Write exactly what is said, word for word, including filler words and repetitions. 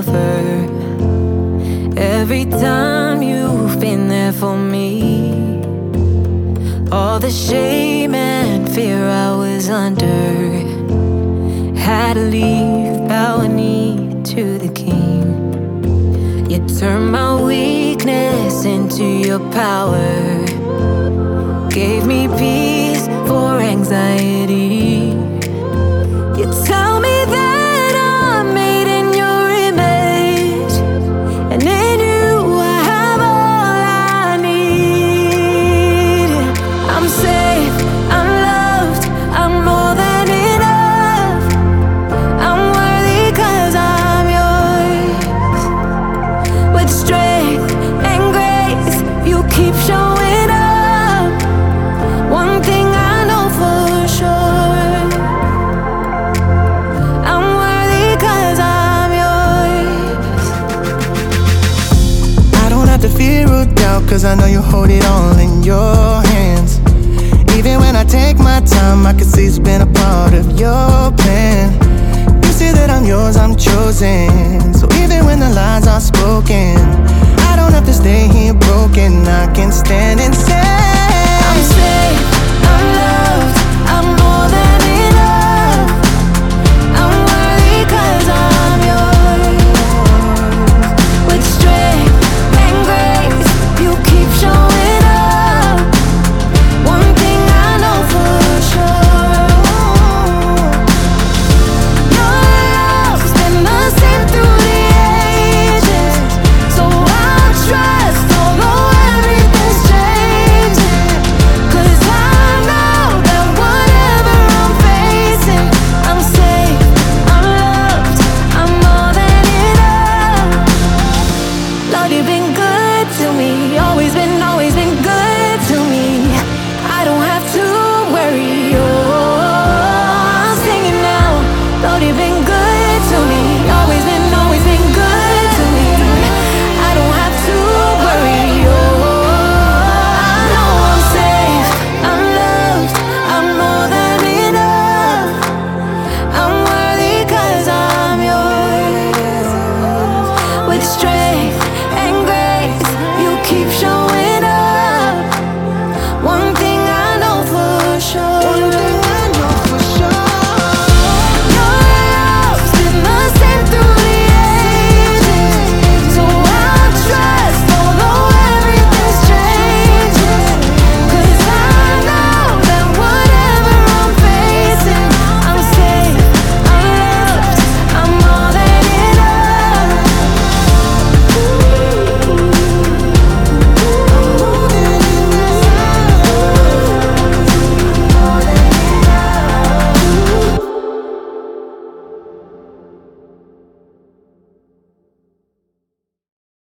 lover. Every time you've been there for me, all the shame and fear I was under, had to leave, bow a knee to the king. You turned my weakness into your power, gave me peace for anxiety. You tell me that I'm made in your image, and in you I have all I need. I'm safe, I'm loved, I'm more than enough. I'm worthy 'cause I'm yours. With strength and grace, you keep showing up. One thing I know for sure, I'm worthy 'cause I'm yours. I don't have to fear or doubt, 'cause I know you hold it all in your hands. Even when I take my time, I can see it's been a part of your plan. You say that I'm yours, I'm chosen. So even when the lies are spoken, I don't have to stay here broken. I can stand and say I'm safe, I'm loved, I'm more than enough. I'm worthy 'cause I'm yours. With strength and grace, you keep showing up. One thing I know for sure, your love's been the same through the ages. So I'll trust although everything's changing, 'cause I know that whatever I'm facing, I'm safe, I'm loved, I'm more than enough. Lord, you've been good to me, always been, always been good to me. I don't have to worry, oh, I'm singing now. Lord, you've been good to me, always been, always been good to me. I don't have to worry, oh, I know I'm safe, I'm loved, I'm more than enough. I'm worthy 'cause I'm yours. With strength